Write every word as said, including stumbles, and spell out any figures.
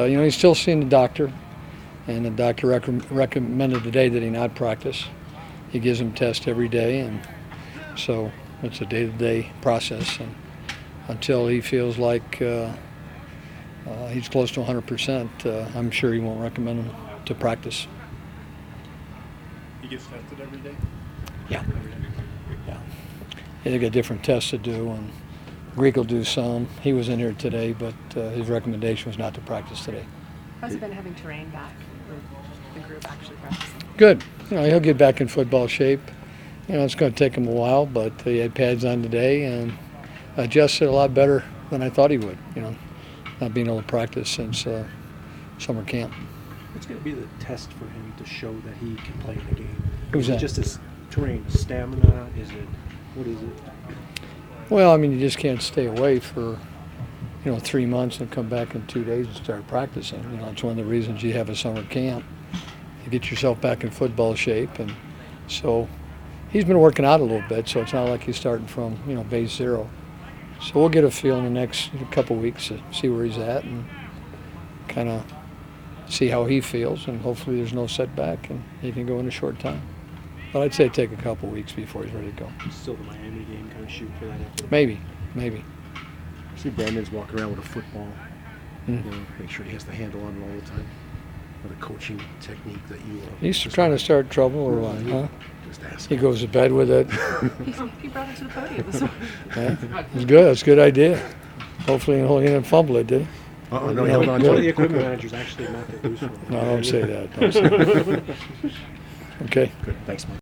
you know, he's still seeing the doctor, and the doctor rec- recommended today that he not practice. He gives him tests every day, and so it's a day-to-day process. And until he feels like uh, uh, he's close to one hundred percent, uh, I'm sure he won't recommend him to practice. He gets tested every day? Yeah. Yeah. Yeah, they got different tests to do, and Greek will do some. He was in here today, but uh, his recommendation was not to practice today. How's it been having terrain back with the group actually practicing? Good. You know, he'll get back in football shape. You know, it's going to take him a while, but he had pads on today and adjusted a lot better than I thought he would, you know, not being able to practice since uh, summer camp. What's going to be the test for him to show that he can play in the game? Who's is it that? just his terrain, stamina? Is it, what is it? Well, I mean, you just can't stay away for, you know, three months and come back in two days and start practicing. You know, it's one of the reasons you have a summer camp, to get yourself back in football shape. And so he's been working out a little bit, so it's not like he's starting from, you know, base zero. So we'll get a feel in the next couple weeks to see where he's at and kind of see how he feels, and hopefully there's no setback and he can go in a short time. But I'd say take a couple weeks before he's ready to go. Still the Miami game, kind of shoot for that after the Maybe, maybe. See Brandon's walking around with a football. Mm. You know, make sure he has the handle on it all the time. Or the coaching technique that you. Uh, He's trying to start trouble or what, huh? Just ask. He goes to bed with it. He, he brought it to the podium this morning. Yeah, it's good. It's a good idea. Hopefully he didn't fumble it, did he? Uh-oh, no, he he held held on on to One it. of the equipment managers actually knocked it loose. No, don't say that. Don't say that. Okay. Good. Thanks, Mike.